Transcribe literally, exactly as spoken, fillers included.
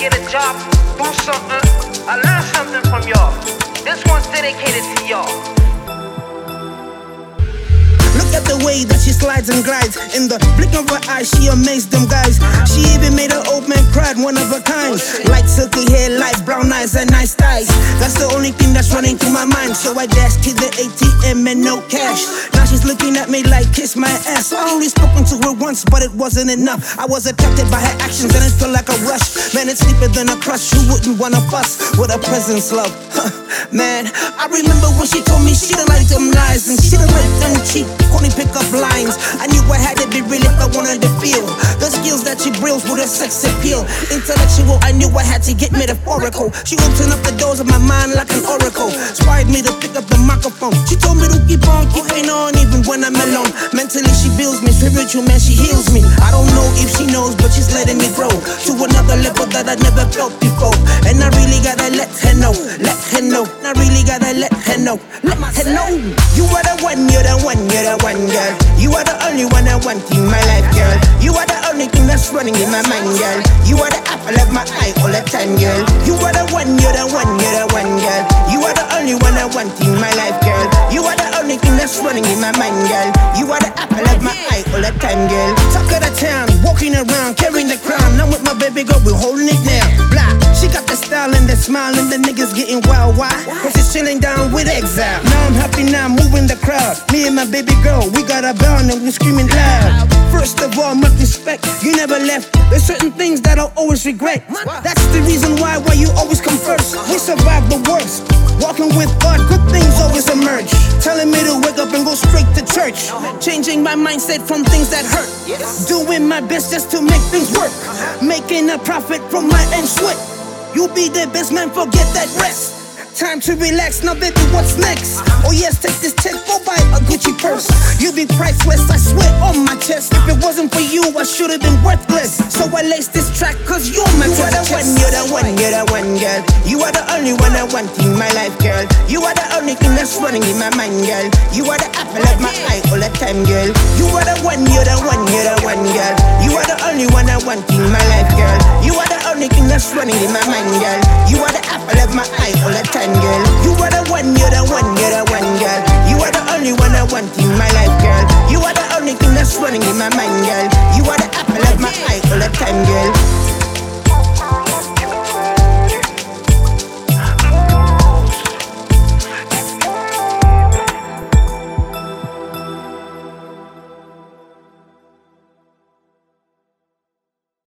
get a job, do something. I learned something from y'all. This one's dedicated to y'all. Look at the way that she slides and glides. In the blink of her eye, she amazed them guys. She even made an old man cry, one of a kind. Light silky hair, light brown eyes and nice thighs. That's the only thing that's running through my mind. So I dashed to the A T M and no cash. Now she's looking at me like kiss my ass. I only spoken to her once, but it wasn't enough. I was attracted by her actions and it felt like a rush. Man, it's deeper than a crush. Who wouldn't wanna fuss with a presence, love? Huh. Man, I remember when she told me she didn't like them lies and she didn't like them cheap, only pick up lines. I knew I had to be real if I wanted to feel the skills that she brills with her sex appeal. Intellectual, I knew I had to get metaphorical. She opened up the doors of my mind like an oracle. Inspired me to pick up the microphone. She told me to keep on keeping on even when I'm alone. Mentally she builds me, spiritual man she heals me. I don't know if she knows, but she's letting me grow to another level that I never felt before. And I really gotta let her know, let her know. I really gotta let her know, let her know. You are the one, you're the one, you're the one, girl. You are the only one I want in my life, girl. You are the only thing that's running in my mind, girl. You are the apple of my eye all the time, girl. You are the one, you're the one, you're the one, girl. You are the only one I want in my life, girl. You are the only thing that's running in my mind, girl. You are the apple of my eye all the time, girl. Talk of the town, walking around, carrying the crown. I'm with my baby girl, we're holding it down. Blah, she got the style and the smile and the niggas getting wild. Why? Cause she's chilling down with Exile. Now I'm happy now, moving the crowd. Me and my baby girl, we got a bond and we screaming loud. First of all, much respect, you never left. There's certain things that I'll always regret. That's the reason why, why you always come first. We survive the worst. Walking with God, good things always emerge. Telling me to wake up and go straight to church. Changing my mindset from things that hurt. Doing my best just to make things work. Making a profit from my own sweat. You be the best man, forget that rest. Time to relax, now baby, what's next? Oh yes, take this check, go buy a Gucci purse. You be priceless, I swear on my chest. If it wasn't for you, I should've been worthless. So I laced this track, cause you're my you are the one, you're the one, you're the one, girl. You are the only one I want in my life, girl. You are the only thing that's running in my mind, girl. You are the apple of my eye all the time, girl. You are the one, you're the one, you're the one, girl. You are the only one I want in my life, girl. You are the only thing that's running in my mind, girl. You are the apple of my eye all the time, girl. You are the one, you're the one, you're the one, girl. You are the only one I want in my life, girl. You are the only thing that's running in my mind, girl. You are the apple of my eye all the time, girl.